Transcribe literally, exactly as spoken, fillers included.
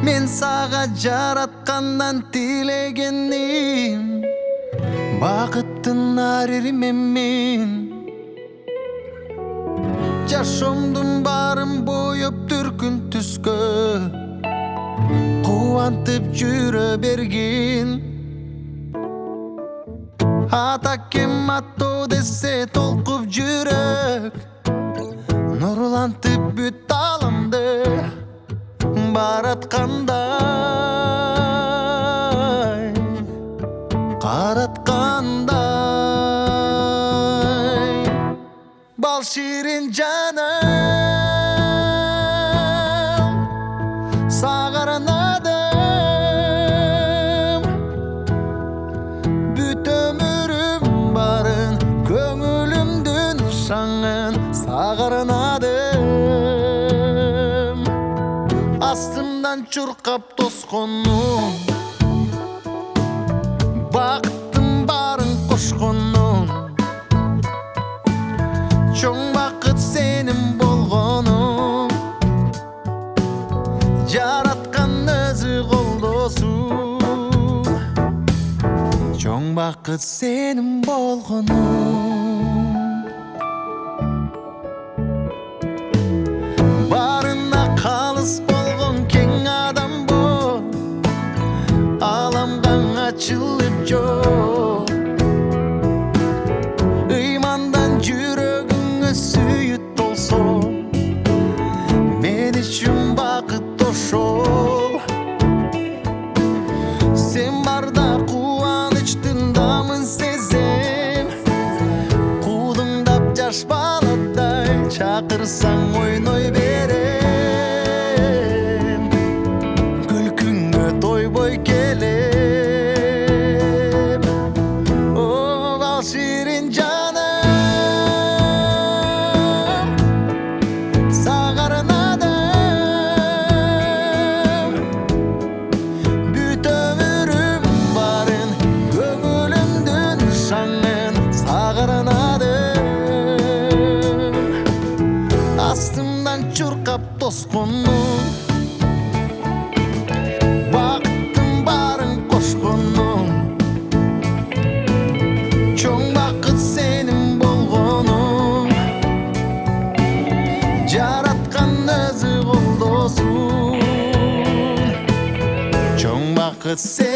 Men sağa жараткандан тилегеним бакыттын арирмен мен. Жашомдун барын боёп түркүн түскө кубантып жүрө бергин. Атакем аттоо десе толкуп жүрөк нурлантып бүт аламды бараткандай караткандай. Бал ширин жаным сага аранадым, бүт өмүрүм барын көңүлүмдүн шаңын сага аранадым. Астымдан чуркап тосконум бакыттын барын кошконум, чоң бакыт сенин болгонум, жараткан өзү колдосун. Чоң бакыт сенин болгонум. Барына калыс болгон кең адам бол, аламга ачылып жол. Ыймандан жүрөгүңө сүйүт болсо, мен үчүн бакыт ошол. Сен барда кубанычтын дамын сезем, куудуңдап жаш баладай чакырсаң ойной берем. Күлкүңгө тойбой келем. О, бал ширин жаным сага аранадым, бүт өмүрүм барын көңүлүмдүн шаңын сага аранадым. Астымдан чуркап тосконум бакыттын барын кошконум, чоң бакыт сенин болгонум, жараткан өзү колдосун. Чоң бакыт сенин